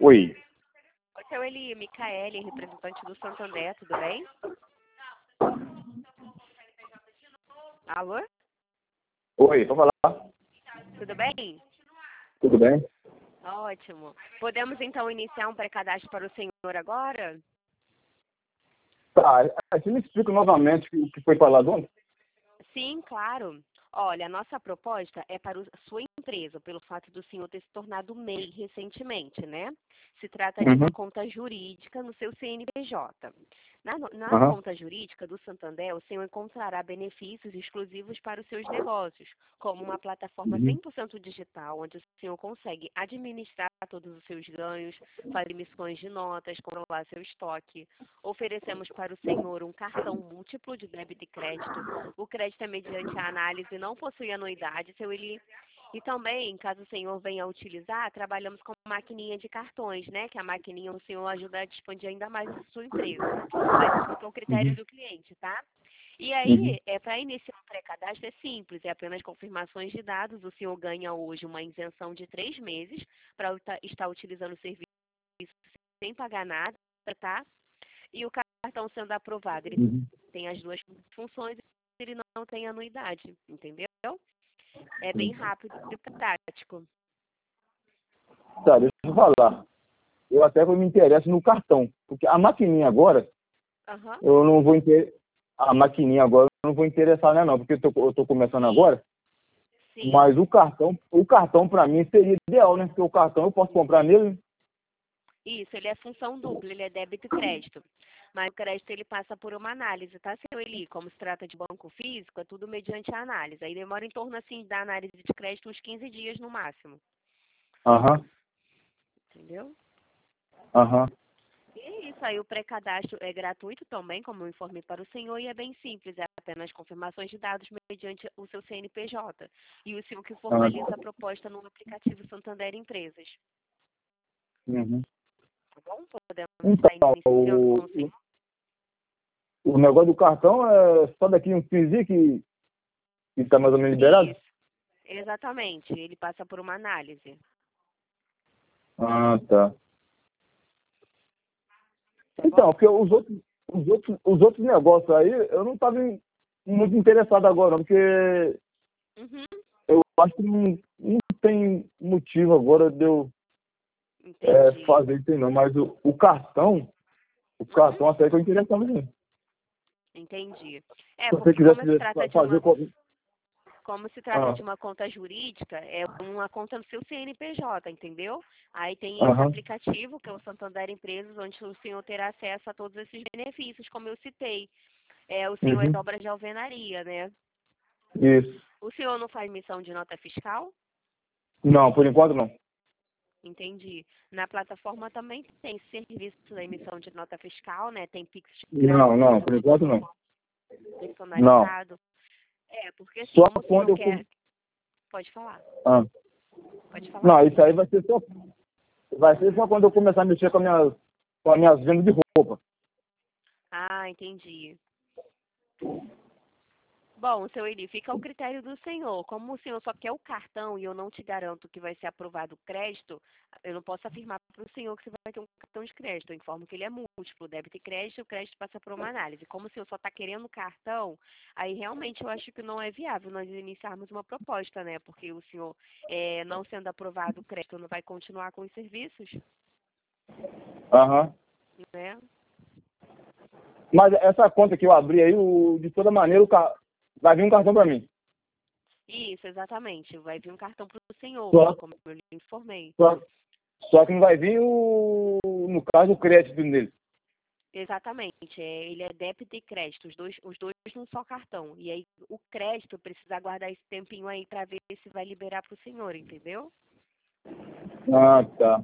Oi. Oi, seu Eli, Micaele, representante do Santander, tudo bem? Alô? Oi, pode falar? Tudo bem? Tudo bem? Ótimo. Podemos então iniciar um pré-cadastro para o senhor agora? Tá, você me explica novamente o que foi falado ontem? Sim, claro. Olha, a nossa proposta é para a sua empresa, pelo fato do senhor ter se tornado MEI recentemente, né? Se trata de Uhum. uma conta jurídica no seu CNPJ. Na Aham. conta jurídica do Santander, o senhor encontrará benefícios exclusivos para os seus negócios, como uma plataforma Uhum. 100% digital, onde o senhor consegue administrar todos os seus ganhos, fazer emissões de notas, controlar seu estoque. Oferecemos para o senhor um cartão múltiplo de débito e crédito. O crédito é mediante a análise, não possui anuidade, seu Eli. E também, caso o senhor venha a utilizar, trabalhamos com maquininha de cartões, né? Que a maquininha o senhor ajuda a expandir ainda mais a sua empresa. Mas isso fica ao critério Uhum. do cliente, tá? E aí, Uhum. para iniciar um pré-cadastro é simples, é apenas confirmações de dados. O senhor ganha hoje uma isenção de 3 meses para estar utilizando o serviço sem pagar nada, tá? E o cartão sendo aprovado, ele Uhum. tem as duas funções, ele não tem anuidade, entendeu? É bem rápido e prático. Tá, deixa eu falar. Eu até me interesso no cartão, porque a maquininha agora, Aham. eu não vou a maquininha agora eu não vou interessar nela não, porque eu tô começando Sim, agora, sim. mas o cartão para mim seria ideal, né? Porque o cartão eu posso comprar nele. Isso, ele é função dupla, ele é débito e crédito. Mas o crédito ele passa por uma análise, tá, seu Eli? Como se trata de banco físico, é tudo mediante a análise. Aí demora em torno, assim, da análise de crédito uns 15 dias no máximo. Aham, Entendeu? aham. E é isso aí, o pré-cadastro é gratuito também, como eu informei para o senhor, e é bem simples, é apenas confirmações de dados mediante o seu CNPJ. E o senhor que Aham. formaliza a proposta no aplicativo Santander Empresas. Uhum. Tá bom? Podemos estar Então, iniciando com o senhor? o negócio do cartão é só daqui uns 15 dias que tá mais ou menos liberado? Isso, exatamente. Ele passa por uma análise. Ah, tá. Tá Então, bom? porque os outros negócios aí, eu não estava muito interessado agora, não, porque Uhum, eu acho que não tem motivo agora de eu entendi. fazer isso aí não, mas o Uhum, cartão até que eu interessava mesmo. entendi. É, Se você porque quisesse fazer como se trata ah, de uma conta jurídica, é uma conta no seu CNPJ, entendeu? Aí tem esse aham, aplicativo, que é o Santander Empresas, onde o senhor terá acesso a todos esses benefícios, como eu citei. O senhor é uhum, dobra de alvenaria, né? isso. O senhor não faz emissão de nota fiscal? Não, por enquanto não. Entendi. Na plataforma também tem serviço da emissão de nota fiscal, né? Tem Pix Não, grátis, não, por enquanto não. Não. personalizado. Porque assim, Só como o quando senhor eu. quer. Pode falar. Ah, Pode falar. não, isso aí vai ser só quando eu começar a mexer com as minhas vendas de roupa. Ah, entendi. Bom, seu Eli, fica ao critério do senhor. Como o senhor só quer o cartão e eu não te garanto que vai ser aprovado o crédito, eu não posso afirmar para o senhor que você vai ter um cartão de crédito. Eu informo que ele é múltiplo, débito e crédito, o crédito passa por uma análise. Como o senhor só está querendo o cartão, aí realmente eu acho que não é viável nós iniciarmos uma proposta, né? Porque o senhor, não sendo aprovado o crédito, não vai continuar com os serviços, Aham. né? Mas essa conta que eu abri aí, de toda maneira, vai vir um cartão para mim. Isso, exatamente. Vai vir um cartão para o senhor, Só, como eu lhe informei. só, só que não vai vir no caso, o crédito nele. Exatamente. Ele é débito e crédito, os dois num só cartão. E aí o crédito precisa aguardar esse tempinho aí para ver se vai liberar para o senhor, entendeu? Ah, tá.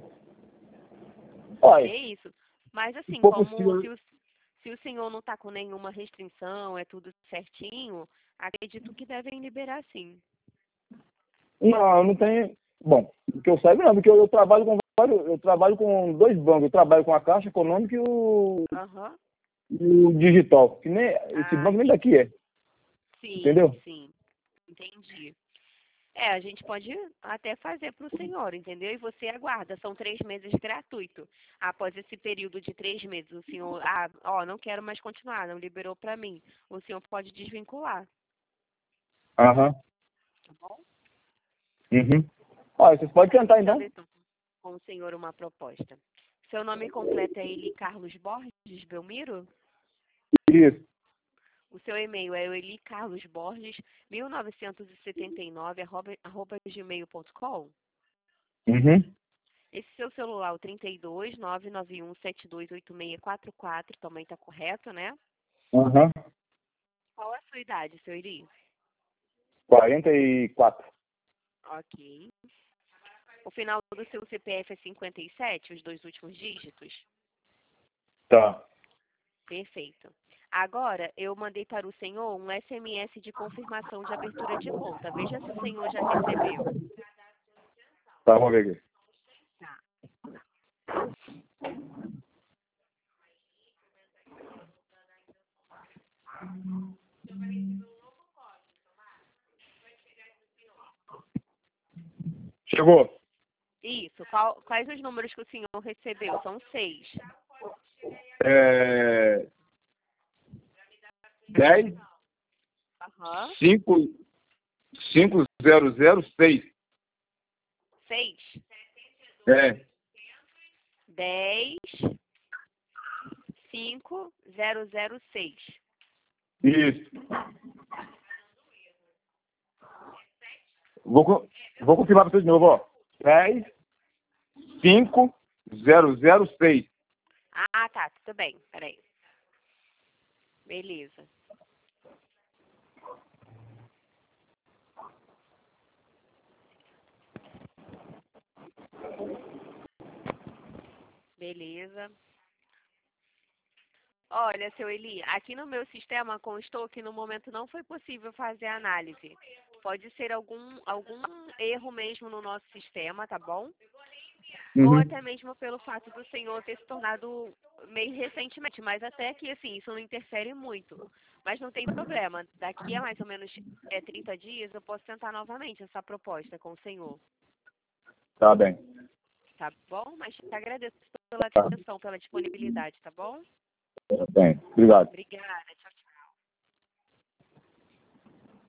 É Olha, isso. Mas se assim, for como possível. se o senhor não está com nenhuma restrição, é tudo certinho, acredito que devem liberar sim. Não, não tem. Bom, o que eu saiba não, porque eu trabalho com eu trabalho com dois bancos. Eu trabalho com a Caixa Econômica Aham. e o Digital. Que nem esse Ah, banco nem daqui é. sim, Entendeu? sim. Entendi. A gente pode até fazer para o senhor, entendeu? E você aguarda, são 3 meses gratuito. Após esse período de 3 meses, o senhor, não quero mais continuar, não liberou para mim. O senhor pode desvincular, Aham. tá bom? Uhum. Olha, vocês podem tentar, então. Então, com o senhor uma proposta. Seu nome completo é Eli Carlos Borges Belmiro? Isso. O seu e-mail é o elicarlosborges1979 @gmail.com. Uhum. Esse seu celular, o 32 991 728644, também está correto, né? Aham. Qual a sua idade, seu Eli? 44. Ok. O final do seu CPF é 57, os 2 últimos dígitos? Tá. Perfeito. Agora, eu mandei para o senhor um SMS de confirmação de abertura de conta. Veja se o senhor já recebeu. Tá, vamos ver aqui. Tá. Chegou. Isso. Quais os números que o senhor recebeu? São 6. 10 Aham. 5006. 6. É. 10 5006. Isso. Vou confirmar para você de novo, ó. 10 5006. Ah, tá. Tudo bem. Peraí. Beleza. Beleza. Olha, seu Eli, aqui no meu sistema constou que no momento não foi possível fazer a análise. Pode ser algum erro mesmo no nosso sistema, tá bom? Ou Uhum. até mesmo pelo fato do senhor ter se tornado meio recentemente, mas até que, assim, isso não interfere muito. Mas não tem problema. Daqui a mais ou menos 30 dias eu posso tentar novamente essa proposta com o senhor. Tá bem. Tá bom? Mas te agradeço pela Tá. atenção, pela disponibilidade, tá bom? Tá bem. Obrigado. Obrigada. Tchau.